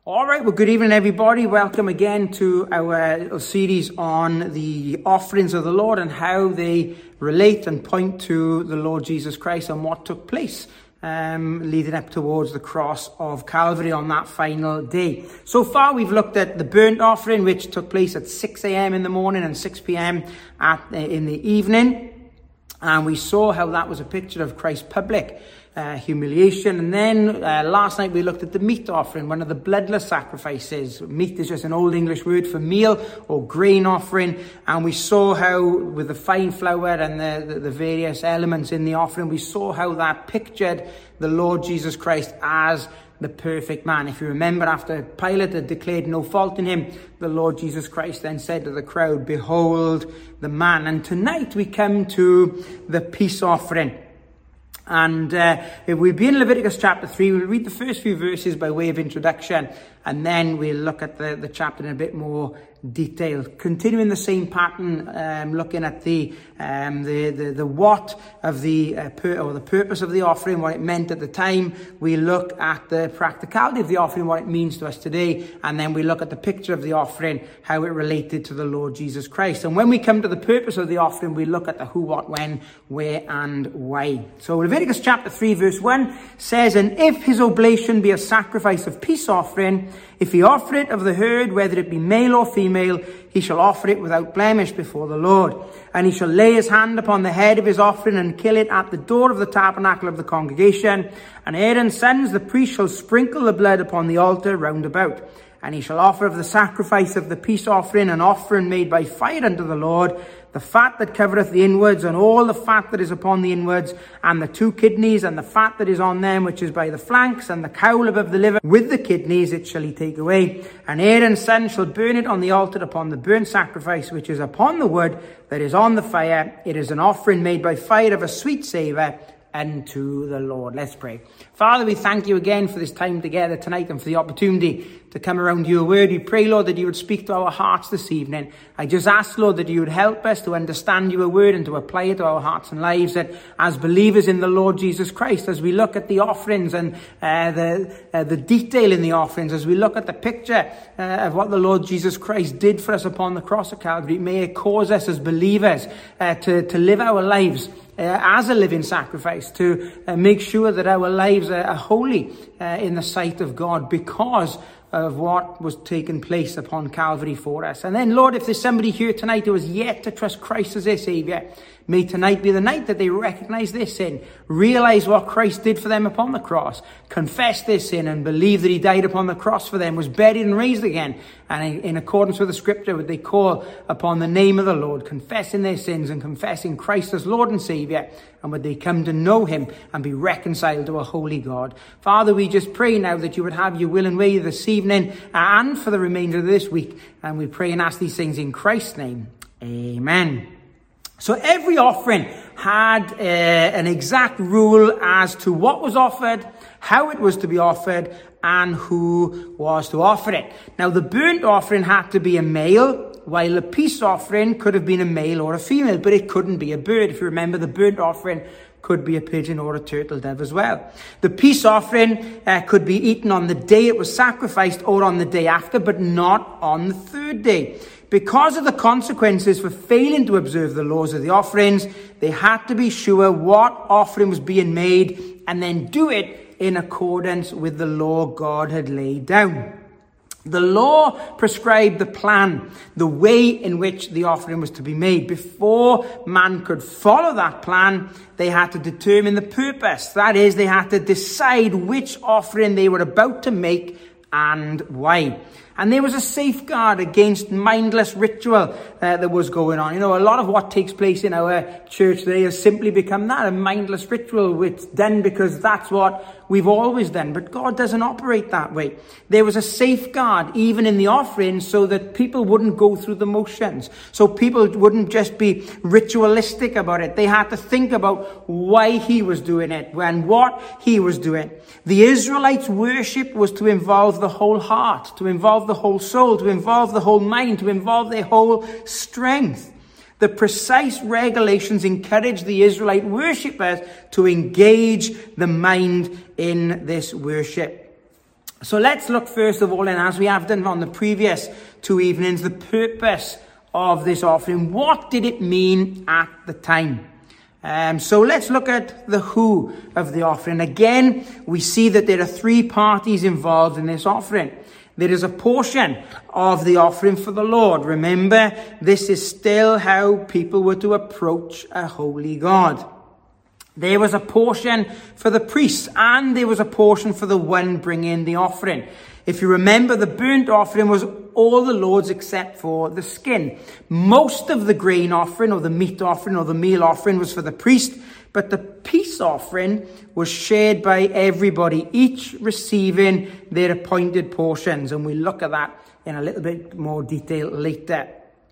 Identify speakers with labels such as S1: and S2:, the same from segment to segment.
S1: All right, well, good evening, everybody. Welcome again to our series on the offerings of the Lord and how they relate and point to the Lord Jesus Christ and what took place leading up towards the cross of Calvary on that final day. So far, we've looked at the burnt offering, which took place at 6 a.m. in the morning and 6 p.m. in the evening. And we saw how that was a picture of Christ's public humiliation. And then last night we looked at the meat offering, one of the bloodless sacrifices. Meat is just an old English word for meal or grain offering. And we saw how with the fine flour and the various elements in the offering, we saw how that pictured the Lord Jesus Christ as the perfect man. If you remember, after Pilate had declared no fault in him, the Lord Jesus Christ then said to the crowd, "Behold the man." And tonight we come to the peace offering. And we'll be in Leviticus chapter 3. We'll read the first few verses by way of introduction, and then we'll look at the chapter in a bit more detail. Continuing the same pattern, looking at the what of the purpose of the offering, what it meant at the time. We look at the practicality of the offering, what it means to us today, and then we look at the picture of the offering, how it related to the Lord Jesus Christ. And when we come to the purpose of the offering, we look at the who, what, when, where, and why. So Leviticus chapter 3 verse 1 says, "And if his oblation be a sacrifice of peace offering, if he offer it of the herd, whether it be male or female, he shall offer it without blemish before the Lord. And he shall lay his hand upon the head of his offering and kill it at the door of the tabernacle of the congregation. And Aaron's sons, the priest, shall sprinkle the blood upon the altar round about. And he shall offer of the sacrifice of the peace offering an offering made by fire unto the Lord, the fat that covereth the inwards, and all the fat that is upon the inwards, and the 2 kidneys, and the fat that is on them, which is by the flanks, and the caul above the liver, with the kidneys, it shall he take away. And Aaron's son shall burn it on the altar upon the burnt sacrifice, which is upon the wood that is on the fire. It is an offering made by fire of a sweet savour unto the Lord." Let's pray. Father, we thank you again for this time together tonight and for the opportunity to come around your word. We pray, Lord, that you would speak to our hearts this evening. I just ask, Lord, that you would help us to understand your word and to apply it to our hearts and lives, that as believers in the Lord Jesus Christ, as we look at the offerings and the detail in the offerings, as we look at the picture of what the Lord Jesus Christ did for us upon the cross of Calvary, may it cause us as believers to live our lives as a living sacrifice, to make sure that our lives are holy in the sight of God because of what was taking place upon Calvary for us. And then, Lord, if there's somebody here tonight who has yet to trust Christ as their Saviour, may tonight be the night that they recognize their sin, realize what Christ did for them upon the cross, confess their sin, and believe that he died upon the cross for them, was buried and raised again. And in accordance with the scripture, would they call upon the name of the Lord, confessing their sins and confessing Christ as Lord and Saviour, and would they come to know him and be reconciled to a holy God. Father, we just pray now that you would have your will and way this evening and for the remainder of this week. And we pray and ask these things in Christ's name. Amen. So every offering had an exact rule as to what was offered, how it was to be offered, and who was to offer it. Now, the burnt offering had to be a male, while the peace offering could have been a male or a female, but it couldn't be a bird. If you remember, the burnt offering could be a pigeon or a turtle dove as well. The peace offering could be eaten on the day it was sacrificed or on the day after, but not on the third day. Because of the consequences for failing to observe the laws of the offerings, they had to be sure what offering was being made and then do it in accordance with the law God had laid down. The law prescribed the plan, the way in which the offering was to be made. Before man could follow that plan, they had to determine the purpose. That is, they had to decide which offering they were about to make and why. And there was a safeguard against mindless ritual that was going on. You know, a lot of what takes place in our church today has simply become that, a mindless ritual. It's done because that's what we've always done. But God doesn't operate that way. There was a safeguard even in the offering so that people wouldn't go through the motions. So people wouldn't just be ritualistic about it. They had to think about why he was doing it and what he was doing. The Israelites' worship was to involve the whole heart, to involve the whole soul, to involve the whole mind, to involve their whole strength. The precise regulations encouraged the Israelite worshippers to engage the mind in this worship. So let's look first of all, and as we have done on the previous 2 evenings, the purpose of this offering. What did it mean at the time? So let's look at the who of the offering. Again, we see that there are 3 parties involved in this offering. There is a portion of the offering for the Lord. Remember, this is still how people were to approach a holy God. There was a portion for the priests, and there was a portion for the one bringing the offering. If you remember, the burnt offering was all the Lord's except for the skin. Most of the grain offering or the meat offering or the meal offering was for the priest, but the peace offering was shared by everybody, each receiving their appointed portions. And we'll look at that in a little bit more detail later.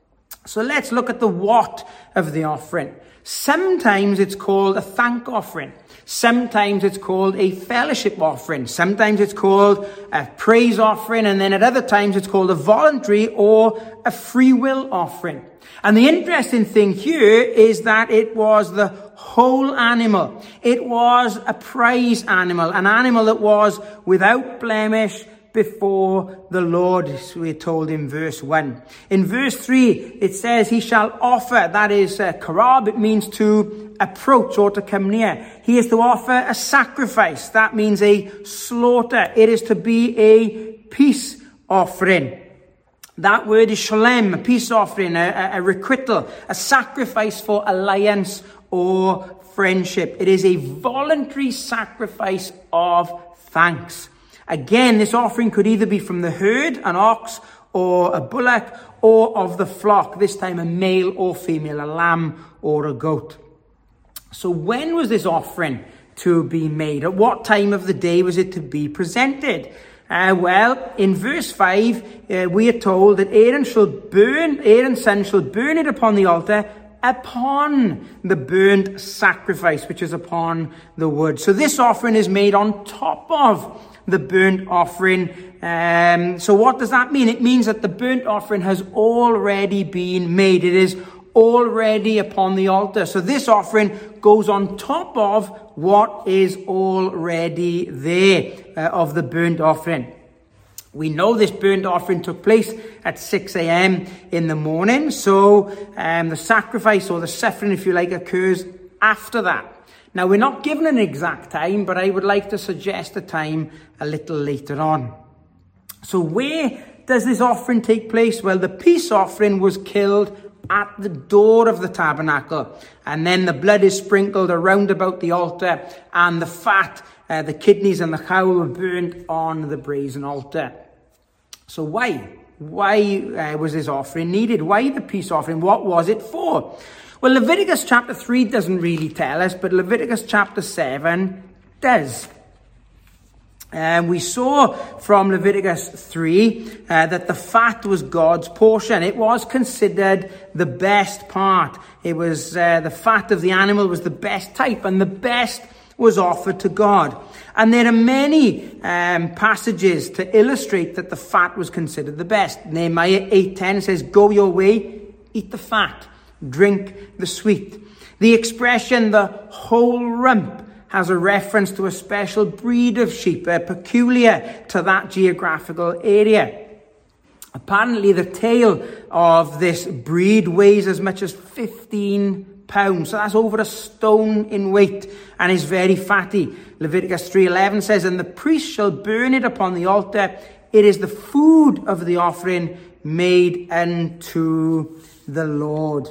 S1: So let's look at the what of the offering. Sometimes it's called a thank offering. Sometimes it's called a fellowship offering. Sometimes it's called a praise offering. And then at other times it's called a voluntary or a free will offering. And the interesting thing here is that it was the whole animal. It was a prize animal, an animal that was without blemish before the Lord, we're told in verse 1. In verse 3, it says, he shall offer, that is karab, it means to approach or to come near. He is to offer a sacrifice, that means a slaughter. It is to be a peace offering. That word is shalem, a peace offering, a requital, a sacrifice for alliance or friendship. It is a voluntary sacrifice of thanks. Again, this offering could either be from the herd, an ox, or a bullock, or of the flock, this time a male or female, a lamb or a goat. So when was this offering to be made? At what time of the day was it to be presented? In verse 5, we are told that Aaron's son shall burn it upon the altar upon the burnt sacrifice, which is upon the wood. So this offering is made on top of the burnt offering. So what does that mean? It means that the burnt offering has already been made. It is already upon the altar. So this offering goes on top of what is already there of the burnt offering. We know this burnt offering took place at 6 a.m. in the morning. So the sacrifice or the suffering, if you like, occurs after that. Now, we're not given an exact time, but I would like to suggest a time a little later on. So where does this offering take place? Well, the peace offering was killed at the door of the tabernacle. And then the blood is sprinkled around about the altar, and the fat, the kidneys and the caul were burnt on the brazen altar. So why? Why was this offering needed? Why the peace offering? What was it for? Well, Leviticus chapter 3 doesn't really tell us, but Leviticus chapter 7 does. We saw from Leviticus 3 that the fat was God's portion. It was considered the best part. It was the fat of the animal was the best type, and the best was offered to God. And there are many passages to illustrate that the fat was considered the best. Nehemiah 8:10 says, "Go your way, eat the fat, drink the sweet." The expression "the whole rump" has a reference to a special breed of sheep peculiar to that geographical area. Apparently, the tail of this breed weighs as much as 15 pounds. So that's over a stone in weight and is very fatty. Leviticus 3:11 says, "And the priest shall burn it upon the altar. It is the food of the offering made unto the Lord."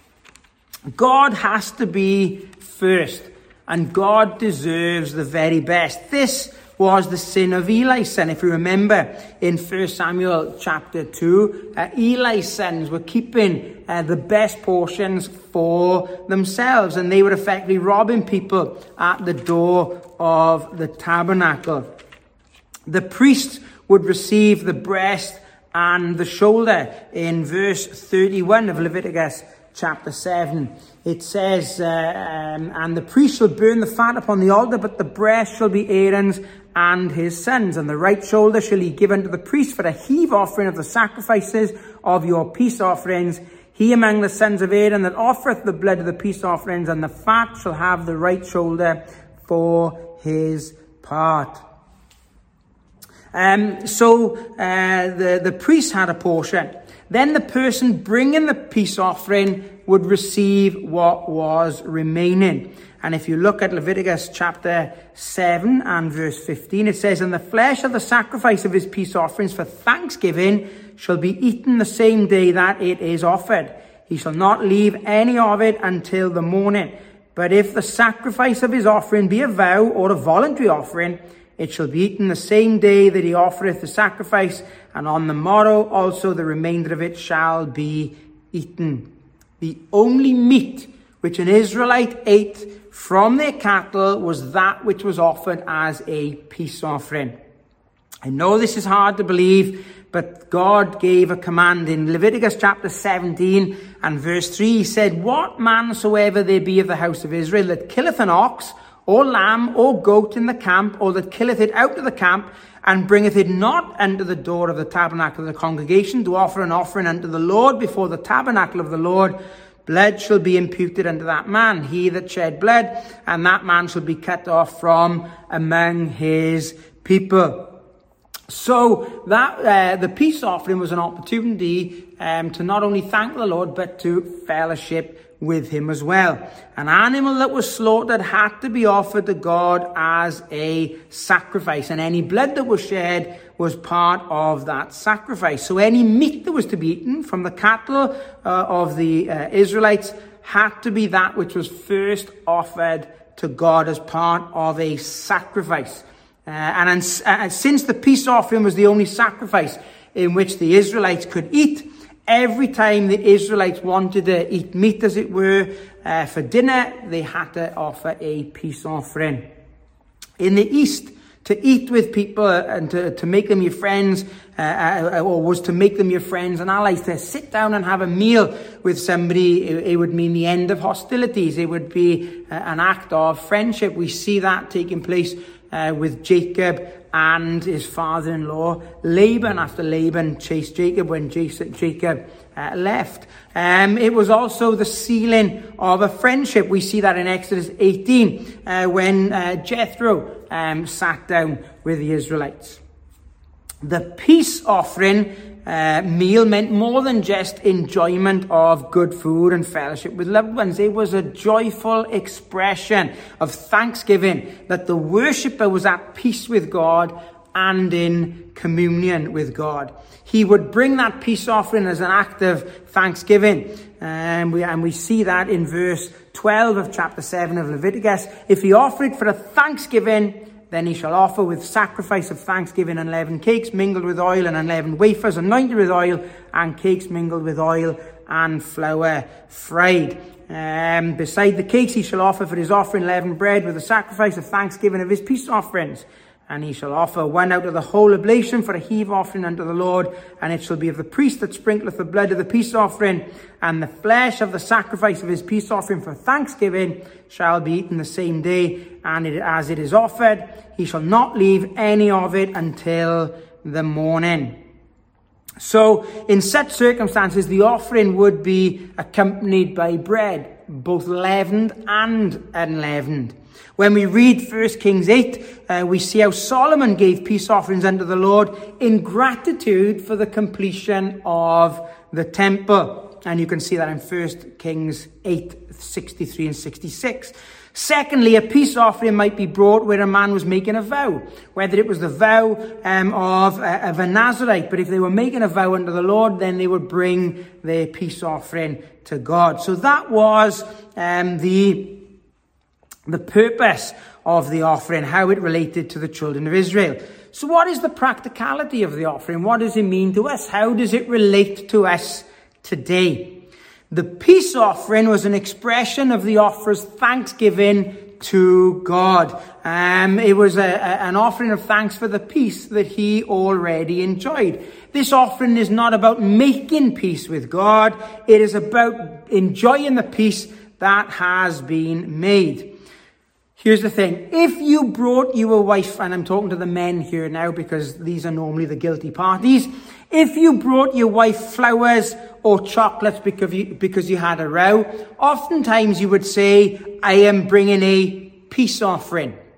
S1: God has to be first, and God deserves the very best. This was the sin of Eli's son. If you remember in 1 Samuel chapter 2, Eli's sons were keeping the best portions for themselves, and they were effectively robbing people at the door of the tabernacle. The priest would receive the breast and the shoulder. In verse 31 of Leviticus chapter 7, it says, "And the priest shall burn the fat upon the altar, but the breast shall be Aaron's and his sons. And the right shoulder shall he give unto the priest for a heave offering of the sacrifices of your peace offerings. He among the sons of Aaron that offereth the blood of the peace offerings, and the fat shall have the right shoulder for his part." So the priest had a portion. Then the person bringing the peace offering would receive what was remaining. And if you look at Leviticus chapter 7 and verse 15, it says, "And the flesh of the sacrifice of his peace offerings for thanksgiving shall be eaten the same day that it is offered. He shall not leave any of it until the morning. But if the sacrifice of his offering be a vow or a voluntary offering, it shall be eaten the same day that he offereth the sacrifice, and on the morrow also the remainder of it shall be eaten." The only meat which an Israelite ate from their cattle was that which was offered as a peace offering. I know this is hard to believe, but God gave a command in Leviticus chapter 17 and verse 3. He said, "What man soever there be of the house of Israel that killeth an ox, or lamb, or goat in the camp, or that killeth it out of the camp, and bringeth it not unto the door of the tabernacle of the congregation to offer an offering unto the Lord before the tabernacle of the Lord, blood shall be imputed unto that man, he that shed blood, and that man shall be cut off from among his people." So that the peace offering was an opportunity to not only thank the Lord, but to fellowship with him as well. An animal that was slaughtered had to be offered to God as a sacrifice, and any blood that was shed was part of that sacrifice. So any meat that was to be eaten from the cattle of the Israelites had to be that which was first offered to God as part of a sacrifice. And since the peace offering was the only sacrifice in which the Israelites could eat, every time the Israelites wanted to eat meat, as it were, for dinner, they had to offer a peace offering. In the East, to eat with people and to make them your friends, or was to make them your friends and allies, to sit down and have a meal with somebody, it would mean the end of hostilities. It would be an act of friendship. We see that taking place with Jacob and his father-in-law Laban, after Laban chased Jacob when Jacob left. It was also the sealing of a friendship. We see that in Exodus 18 when Jethro sat down with the Israelites. The peace offering meal meant more than just enjoyment of good food and fellowship with loved ones. It was a joyful expression of thanksgiving that the worshipper was at peace with God and in communion with God. He would bring that peace offering as an act of thanksgiving. And we see that in verse 12 of chapter 7 of Leviticus. "If he offer it for a thanksgiving, then he shall offer with sacrifice of thanksgiving unleavened cakes mingled with oil, and unleavened wafers anointed with oil, and cakes mingled with oil and flour fried. Beside the cakes he shall offer for his offering leavened bread with the sacrifice of thanksgiving of his peace offerings. And he shall offer one out of the whole oblation for a heave offering unto the Lord, and it shall be of the priest that sprinkleth the blood of the peace offering, and the flesh of the sacrifice of his peace offering for thanksgiving shall be eaten the same day, and as it is offered, he shall not leave any of it until the morning." So in such circumstances, the offering would be accompanied by bread, both leavened and unleavened. When we read 1 Kings 8, we see how Solomon gave peace offerings unto the Lord in gratitude for the completion of the temple. And you can see that in 1 Kings 8, 63 and 66. Secondly, a peace offering might be brought where a man was making a vow, whether it was the vow of a Nazarite. But if they were making a vow unto the Lord, then they would bring their peace offering to God. So that was the purpose of the offering, how it related to the children of Israel. So what is the practicality of the offering? What does it mean to us? How does it relate to us today? The peace offering was an expression of the offerer's thanksgiving to God. It was an offering of thanks for the peace that he already enjoyed. This offering is not about making peace with God. It is about enjoying the peace that has been made. Here's the thing. If you brought your wife, and I'm talking to the men here now because these are normally the guilty parties. If you brought your wife flowers or chocolates because you had a row, oftentimes you would say, "I am bringing a peace offering."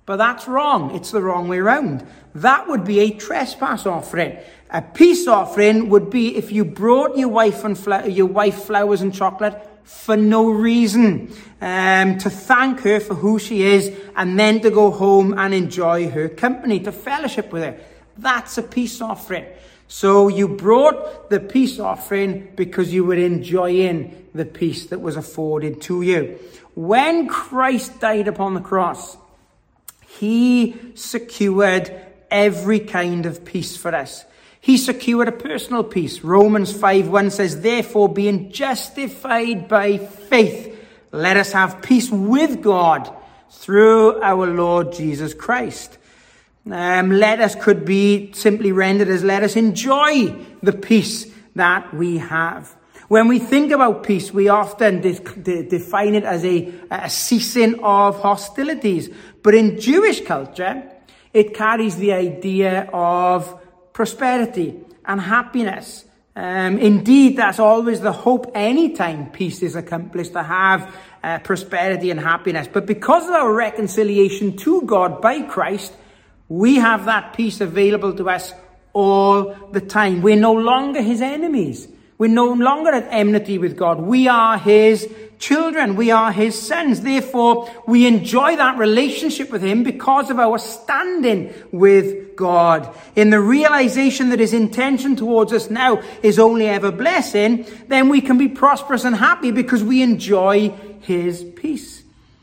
S1: But that's wrong. It's the wrong way round. That would be a trespass offering. A peace offering would be if you brought your wife flowers and chocolate for no reason, to thank her for who she is, and then to go home and enjoy her company, to fellowship with her. That's a peace offering. So you brought the peace offering because you were enjoying the peace that was afforded to you. When Christ died upon the cross, he secured every kind of peace for us. He secured a personal peace. Romans 5:1 says, therefore, being justified by faith, let us have peace with God through our Lord Jesus Christ. Let us could be simply rendered as let us enjoy the peace that we have. When we think about peace, we often define it as a ceasing of hostilities. But in Jewish culture, it carries the idea of prosperity and happiness. Indeed, that's always the hope anytime peace is accomplished, to have prosperity and happiness. But because of our reconciliation to God by Christ, we have that peace available to us all the time. We're no longer his enemies. We're no longer at enmity with God. We are his children. We are his sons. Therefore, we enjoy that relationship with him because of our standing with God. In the realization that his intention towards us now is only ever blessing, then we can be prosperous and happy because we enjoy his peace.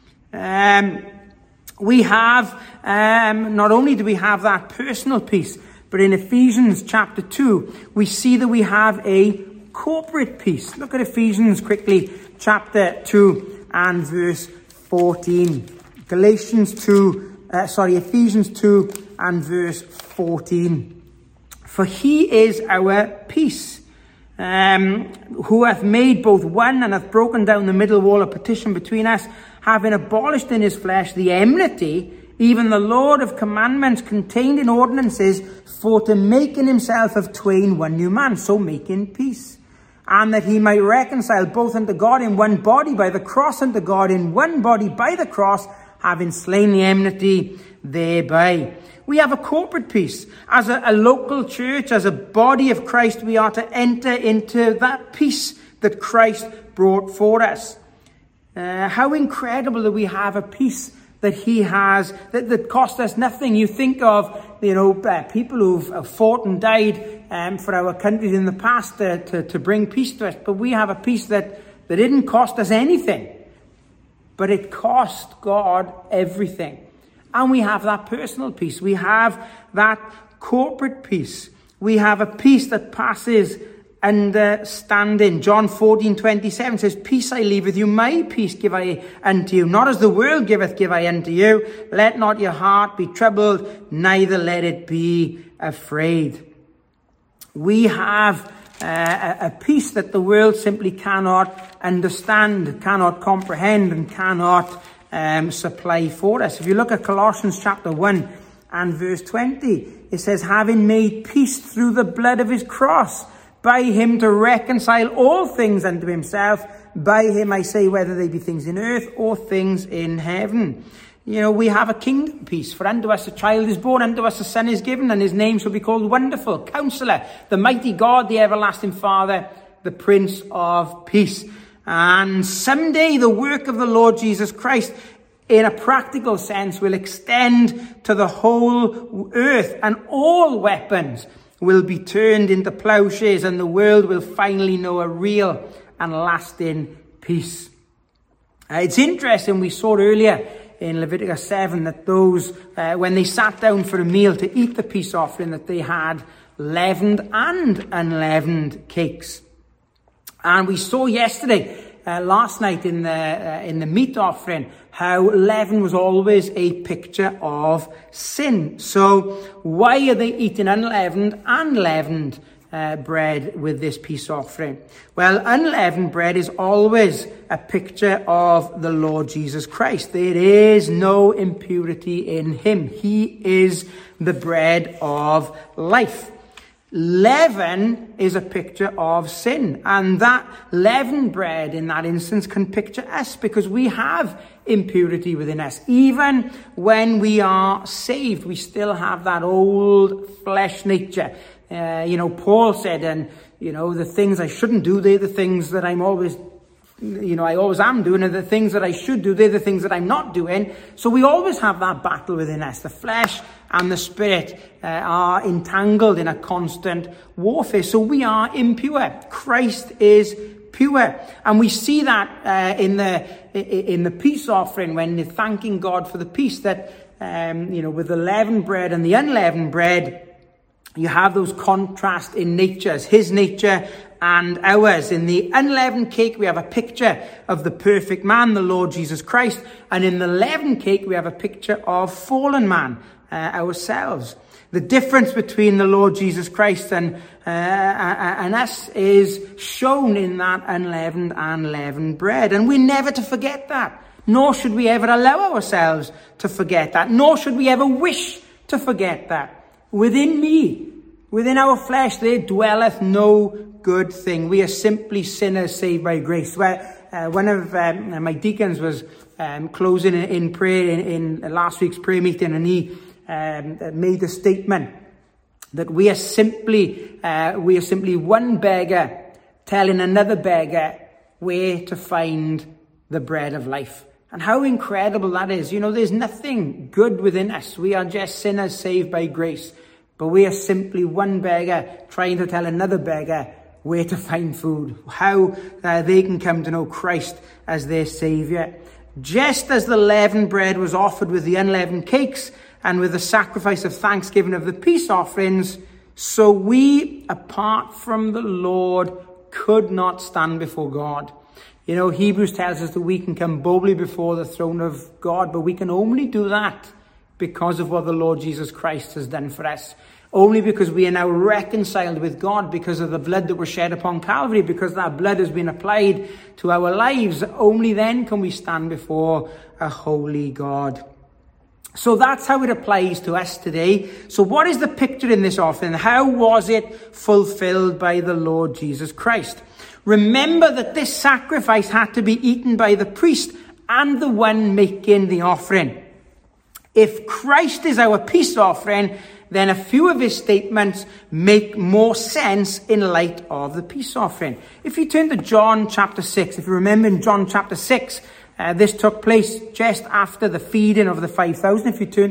S1: We have, not only do we have that personal peace, but in Ephesians chapter 2, we see that we have a corporate peace. Look at Ephesians quickly, chapter 2 and verse 14. Ephesians 2 and verse 14. For he is our peace, who hath made both one and hath broken down the middle wall of partition between us, having abolished in his flesh the enmity, even the Lord of commandments contained in ordinances, for to make in himself of twain one new man, so making peace. And that he might reconcile both unto God in one body by the cross, unto God in one body by the cross, having slain the enmity thereby. We have a corporate peace. As a local church, as a body of Christ, we are to enter into that peace that Christ brought for us. How incredible that we have a peace that he has, that cost us nothing. You think of, people who've fought and died for our countries in the past to bring peace to us. But we have a peace that didn't cost us anything. But it cost God everything. And we have that personal peace. We have that corporate peace. We have a peace that passes understanding. John 14:27 says, peace I leave with you, my peace give I unto you. Not as the world giveth, give I unto you. Let not your heart be troubled, neither let it be afraid. We have a peace that the world simply cannot understand, cannot comprehend, and cannot supply for us. If you look at Colossians chapter 1 and verse 20, it says, having made peace through the blood of his cross, by him to reconcile all things unto himself. By him, I say, whether they be things in earth or things in heaven. We have a kingdom peace. For unto us a child is born, unto us a son is given, and his name shall be called Wonderful, Counselor, the Mighty God, the Everlasting Father, the Prince of Peace. And someday the work of the Lord Jesus Christ, in a practical sense, will extend to the whole earth, and all weapons will be turned into plowshares, and the world will finally know a real and lasting peace. It's interesting, we saw earlier in Leviticus 7 that those, when they sat down for a meal to eat the peace offering, that they had leavened and unleavened cakes. And we saw yesterday, last night in the meat offering, how leaven was always a picture of sin. So why are they eating unleavened and leavened bread with this peace offering? Well, unleavened bread is always a picture of the Lord Jesus Christ. There is no impurity in him. He is the bread of life. Leaven is a picture of sin, and that leavened bread in that instance can picture us, because we have impurity within us. Even when we are saved, we still have that old flesh nature. Paul said, and the things I shouldn't do, they're the things that I'm always I always am doing, and the things that I should do, they're the things that I'm not doing. So we always have that battle within us. The flesh and the spirit are entangled in a constant warfare. So we are impure. Christ is pure. And we see that in the peace offering, when they're thanking God for the peace, that, with the leavened bread and the unleavened bread, you have those contrast in natures, his nature and ours. In the unleavened cake, we have a picture of the perfect man, the Lord Jesus Christ. And in the leavened cake, we have a picture of fallen man, ourselves. The difference between the Lord Jesus Christ and us is shown in that unleavened and leavened bread. And we're never to forget that. Nor should we ever allow ourselves to forget that. Nor should we ever wish to forget that. Within me, within our flesh, there dwelleth no good thing. We are simply sinners saved by grace. One of my deacons was closing in prayer in last week's prayer meeting, and he made the statement that we are simply one beggar telling another beggar where to find the bread of life. And how incredible that is. There's nothing good within us. We are just sinners saved by grace. But we are simply one beggar trying to tell another beggar where to find food, how they can come to know Christ as their Saviour. Just as the leavened bread was offered with the unleavened cakes and with the sacrifice of thanksgiving of the peace offerings, so we, apart from the Lord, could not stand before God. Hebrews tells us that we can come boldly before the throne of God, but we can only do that because of what the Lord Jesus Christ has done for us. Only because we are now reconciled with God because of the blood that was shed upon Calvary, because that blood has been applied to our lives. Only then can we stand before a holy God. So that's how it applies to us today. So what is the picture in this offering? How was it fulfilled by the Lord Jesus Christ? Remember that this sacrifice had to be eaten by the priest and the one making the offering. If Christ is our peace offering, then a few of his statements make more sense in light of the peace offering. If you turn to John chapter 6, if you remember in John chapter 6, this took place just after the feeding of the 5,000. If you turn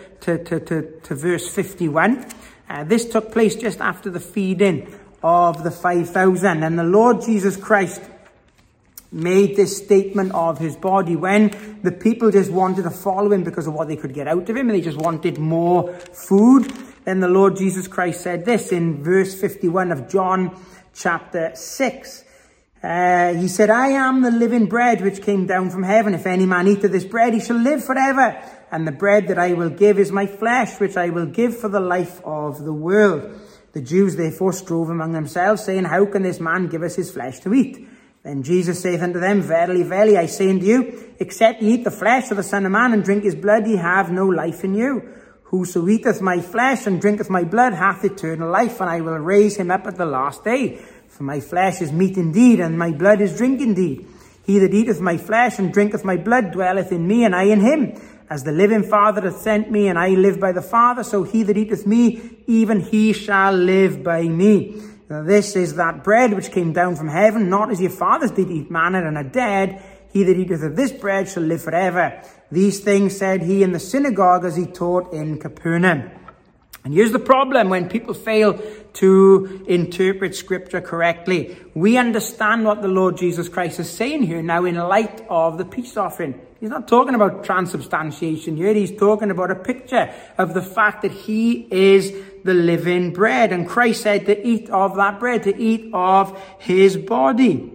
S1: to verse 51, this took place just after the feeding of the 5,000. And the Lord Jesus Christ made this statement of his body when the people just wanted to follow him because of what they could get out of him, and they just wanted more food. Then the Lord Jesus Christ said this in verse 51 of John chapter 6. He said, I am the living bread which came down from heaven. If any man eat of this bread, he shall live forever. And the bread that I will give is my flesh, which I will give for the life of the world. The Jews therefore strove among themselves, saying, how can this man give us his flesh to eat? Then Jesus saith unto them, verily, verily, I say unto you, except ye eat the flesh of the Son of Man and drink his blood, ye have no life in you. Whoso eateth my flesh and drinketh my blood hath eternal life, and I will raise him up at the last day. For my flesh is meat indeed, and my blood is drink indeed. He that eateth my flesh and drinketh my blood dwelleth in me, and I in him. As the living Father hath sent me, and I live by the Father, so he that eateth me, even he shall live by me. Now this is that bread which came down from heaven, not as your fathers did eat manna and are dead. He that eateth of this bread shall live forever. These things said he in the synagogue as he taught in Capernaum. And here's the problem when people fail to interpret scripture correctly. We understand what the Lord Jesus Christ is saying here now in light of the peace offering. He's not talking about transubstantiation here. He's talking about a picture of the fact that he is the living bread. And Christ said to eat of that bread, to eat of his body.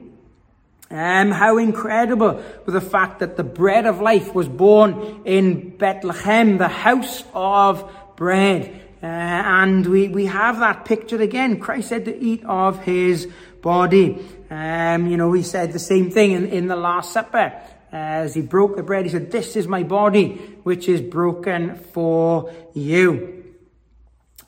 S1: How incredible with the fact that the bread of life was born in Bethlehem, the house of bread. And we have that picture again. Christ said to eat of his body. He said the same thing in the Last Supper. As he broke the bread, he said, this is my body, which is broken for you.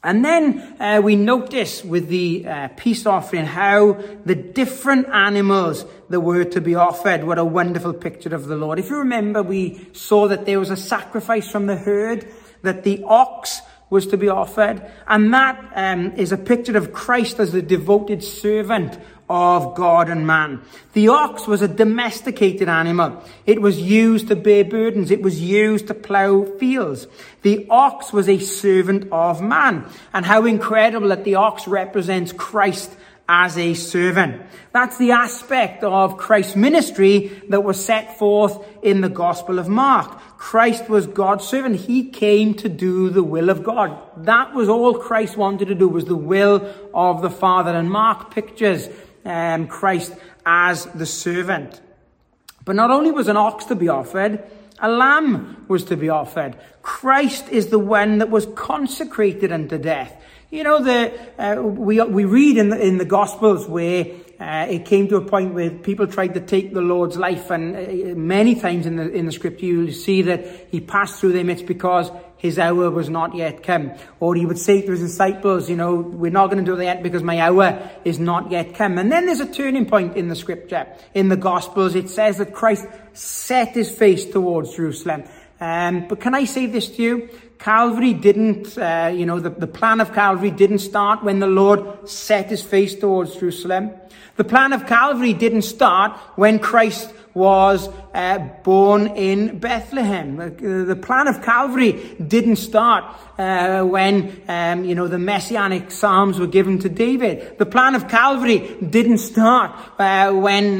S1: And then we notice with the peace offering how the different animals that were to be offered were a wonderful picture of the Lord. If you remember, we saw that there was a sacrifice from the herd, that the ox was to be offered. And that is a picture of Christ as the devoted servant of God and man. The ox was a domesticated animal. It was used to bear burdens. It was used to plough fields. The ox was a servant of man. And how incredible that the ox represents Christ as a servant. That's the aspect of Christ's ministry that was set forth in the Gospel of Mark. Christ was God's servant. He came to do the will of God. That was all Christ wanted to do, was the will of the Father. And Mark pictures Christ as the servant. But not only was an ox to be offered, a lamb was to be offered. Christ is the one that was consecrated unto death. You know, we read in the Gospels where it came to a point where people tried to take the Lord's life, and many times in the scripture you'll see that he passed through them. It's because his hour was not yet come. Or he would say to his disciples, you know, we're not going to do that yet because my hour is not yet come. And then there's a turning point in the scripture. In the Gospels, it says that Christ set his face towards Jerusalem. But can I say this to you? Calvary didn't, the plan of Calvary didn't start when the Lord set his face towards Jerusalem. The plan of Calvary didn't start when Christ was born in Bethlehem. The plan of Calvary didn't start when the messianic psalms were given to David. The plan of Calvary didn't start when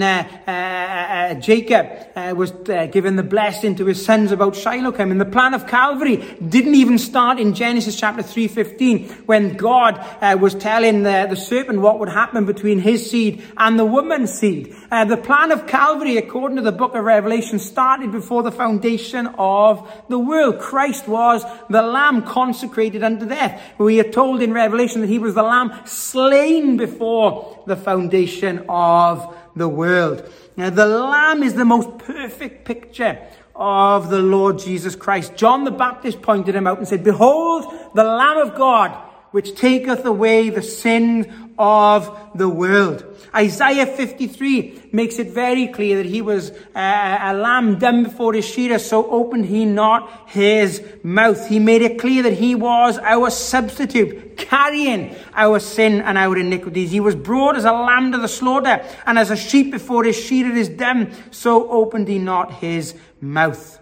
S1: Jacob was given the blessing to his sons about Shiloh coming. The plan of Calvary didn't even start in Genesis chapter 3:15 when God was telling the serpent what would happen between his seed and the woman's seed. The plan of Calvary, according to the book of Revelation, started before the foundation of the world. Christ was the lamb consecrated unto death. We are told in Revelation that he was the lamb slain before the foundation of the world. Now, the lamb is the most perfect picture of the Lord Jesus Christ. John the Baptist pointed him out and said, "Behold, the Lamb of God, which taketh away the sin of the world." Isaiah 53 makes it very clear that he was a lamb dumb before his shearer, so opened he not his mouth. He made it clear that he was our substitute, carrying our sin and our iniquities. He was brought as a lamb to the slaughter, and as a sheep before his shearer is dumb, so opened he not his mouth.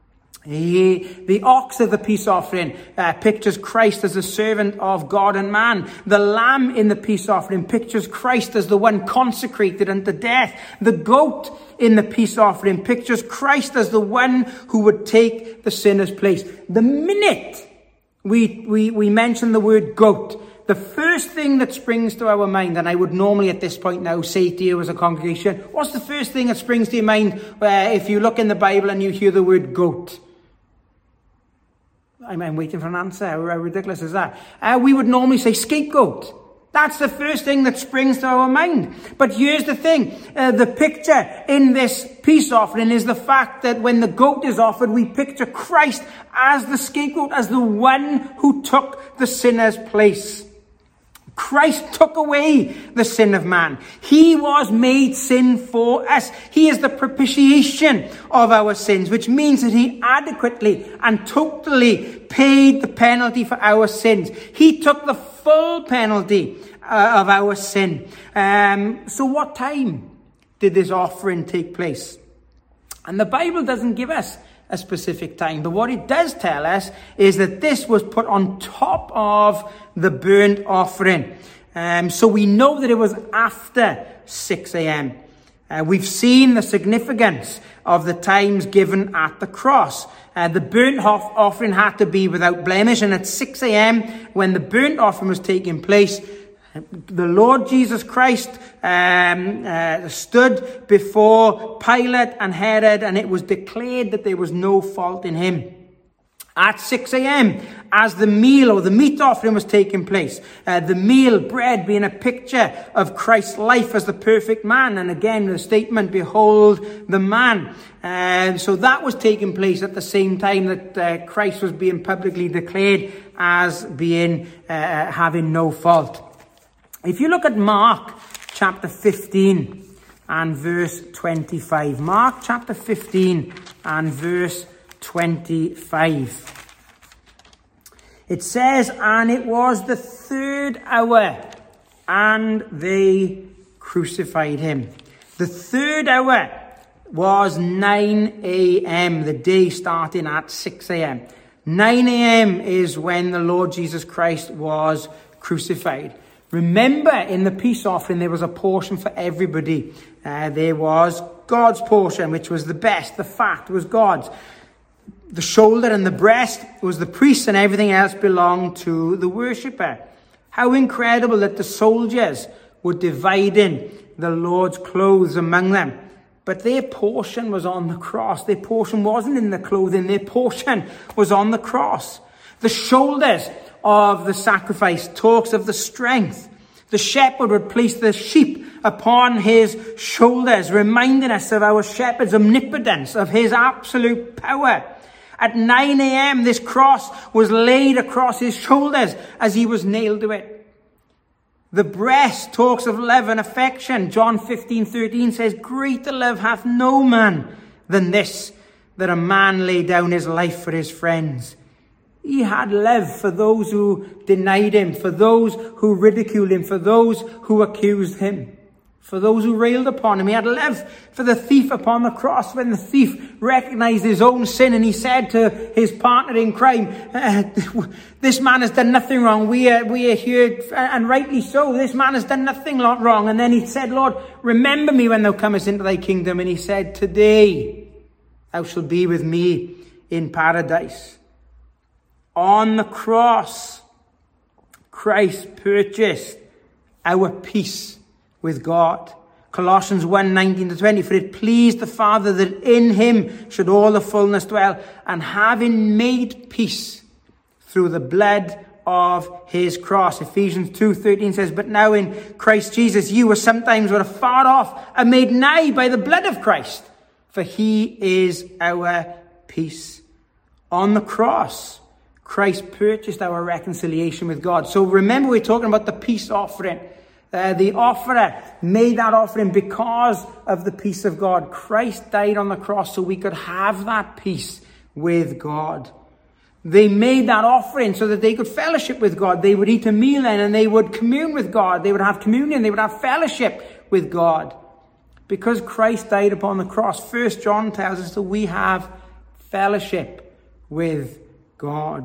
S1: The ox of the peace offering pictures Christ as the servant of God and man. The lamb in the peace offering pictures Christ as the one consecrated unto death. The goat in the peace offering pictures Christ as the one who would take the sinner's place. The minute we mention the word goat, the first thing that springs to our mind, and I would normally at this point now say to you as a congregation, what's the first thing that springs to your mind if you look in the Bible and you hear the word goat? I'm waiting for an answer. How ridiculous is that? We would normally say scapegoat. That's the first thing that springs to our mind. But here's the thing. The picture in this peace offering is the fact that when the goat is offered, we picture Christ as the scapegoat, as the one who took the sinner's place. Christ took away the sin of man. He was made sin for us. He is the propitiation of our sins, which means that he adequately and totally paid the penalty for our sins. He took the full penalty of our sin. So what time did this offering take place? And the Bible doesn't give us a specific time, but what it does tell us is that this was put on top of the burnt offering. So we know that it was after 6 a.m. We've seen the significance of the times given at the cross. The burnt offering had to be without blemish, and at 6 a.m. when the burnt offering was taking place, the Lord Jesus Christ stood before Pilate and Herod, and it was declared that there was no fault in him. At 6 a.m., as the meal or the meat offering was taking place, the meal, bread, being a picture of Christ's life as the perfect man. And again, the statement, "Behold the man." So that was taking place at the same time that Christ was being publicly declared as being having no fault. If you look at Mark chapter 15 and verse 25. Mark chapter 15 and verse 25. It says, and it was the 3rd hour, and they crucified him. The 3rd hour was 9 a.m., the day starting at 6 a.m. 9 a.m. is when the Lord Jesus Christ was crucified. Remember, in the peace offering, there was a portion for everybody. There was God's portion, which was the best. The fat was God's. The shoulder and the breast was the priest, and everything else belonged to the worshipper. How incredible that the soldiers were dividing the Lord's clothes among them. But their portion was on the cross. Their portion wasn't in the clothing. Their portion was on the cross. The shoulders of the sacrifice talks of the strength. The shepherd would place the sheep upon his shoulders, reminding us of our shepherd's omnipotence, of his absolute power. At 9 a.m., this cross was laid across his shoulders as he was nailed to it. The breast talks of love and affection. John 15:13 says, greater love hath no man than this, that a man lay down his life for his friends. He had love for those who denied him, for those who ridiculed him, for those who accused him, for those who railed upon him. He had love for the thief upon the cross, when the thief recognized his own sin and he said to his partner in crime, this man has done nothing wrong. We are here, and rightly so. This man has done nothing wrong. And then he said, Lord, remember me when thou comest into thy kingdom. And he said, today thou shalt be with me in paradise. On the cross, Christ purchased our peace with God. Colossians 1:19-20, for it pleased the Father that in him should all the fullness dwell, and having made peace through the blood of his cross. Ephesians 2:13 says, but now in Christ Jesus you were sometimes afar off, and made nigh by the blood of Christ, for he is our peace. On the cross, Christ purchased our reconciliation with God. So remember, we're talking about the peace offering. The offerer made that offering because of the peace of God. Christ died on the cross so we could have that peace with God. They made that offering so that they could fellowship with God. They would eat a meal then, and they would commune with God. They would have communion. They would have fellowship with God. Because Christ died upon the cross, 1 John tells us that we have fellowship with God.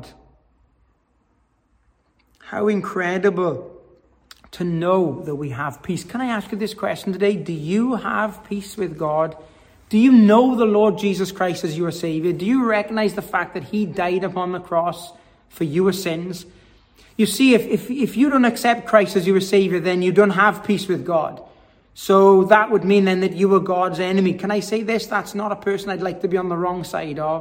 S1: How incredible to know that we have peace. Can I ask you this question today? Do you have peace with God? Do you know the Lord Jesus Christ as your Savior? Do you recognize the fact that he died upon the cross for your sins? You see, if you don't accept Christ as your Savior, then you don't have peace with God. So that would mean then that you are God's enemy. Can I say this? That's not a person I'd like to be on the wrong side of.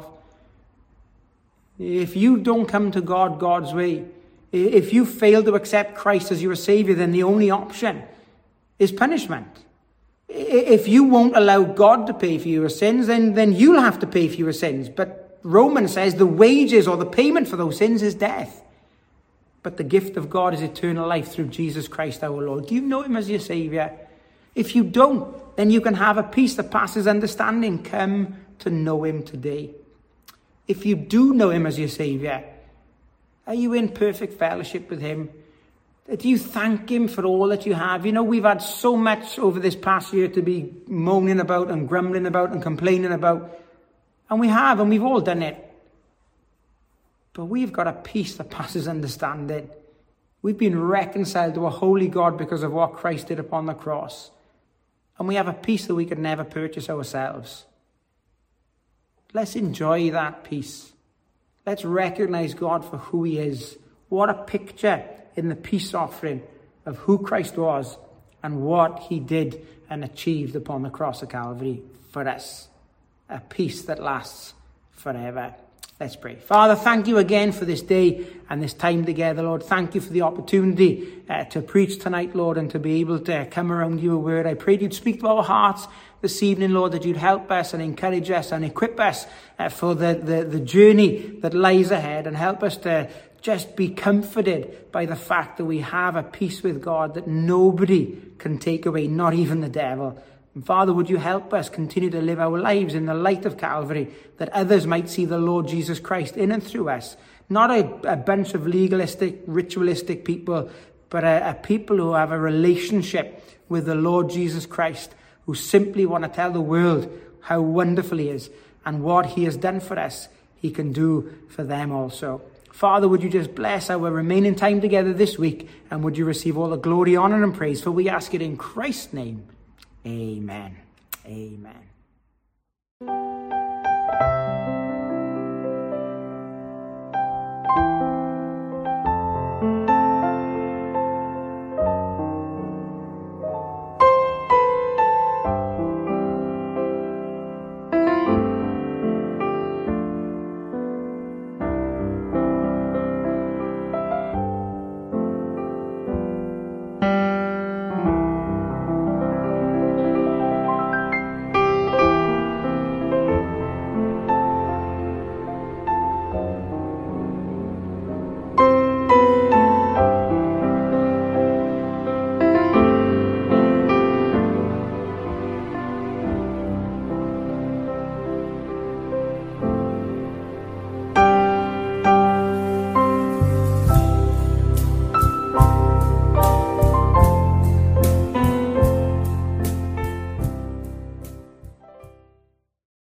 S1: If you don't come to God God's way, if you fail to accept Christ as your Savior, then the only option is punishment. If you won't allow God to pay for your sins, then you'll have to pay for your sins. But Romans says the wages or the payment for those sins is death. But the gift of God is eternal life through Jesus Christ our Lord. Do you know him as your Savior? If you don't, then you can have a peace that passes understanding. Come to know him today. If you do know him as your Savior, are you in perfect fellowship with him? Do you thank him for all that you have? You know, we've had so much over this past year to be moaning about and grumbling about and complaining about. And we have, and we've all done it. But we've got a peace that passes understanding. We've been reconciled to a holy God because of what Christ did upon the cross. And we have a peace that we could never purchase ourselves. Let's enjoy that peace. Let's recognize God for who he is. What a picture in the peace offering of who Christ was and what he did and achieved upon the cross of Calvary for us. A peace that lasts forever. Let's pray. Father, thank you again for this day and this time together, Lord. Thank you for the opportunity to preach tonight, Lord, and to be able to come around your word. I pray you'd speak to our hearts this evening, Lord, that you'd help us and encourage us and equip us for the journey that lies ahead, and help us to just be comforted by the fact that we have a peace with God that nobody can take away, not even the devil. And Father, would you help us continue to live our lives in the light of Calvary, that others might see the Lord Jesus Christ in and through us. Not a bunch of legalistic, ritualistic people, but a people who have a relationship with the Lord Jesus Christ, who simply want to tell the world how wonderful he is and what he has done for us, he can do for them also. Father, would you just bless our remaining time together this week, and would you receive all the glory, honor, and praise, for we ask it in Christ's name. Amen. Amen.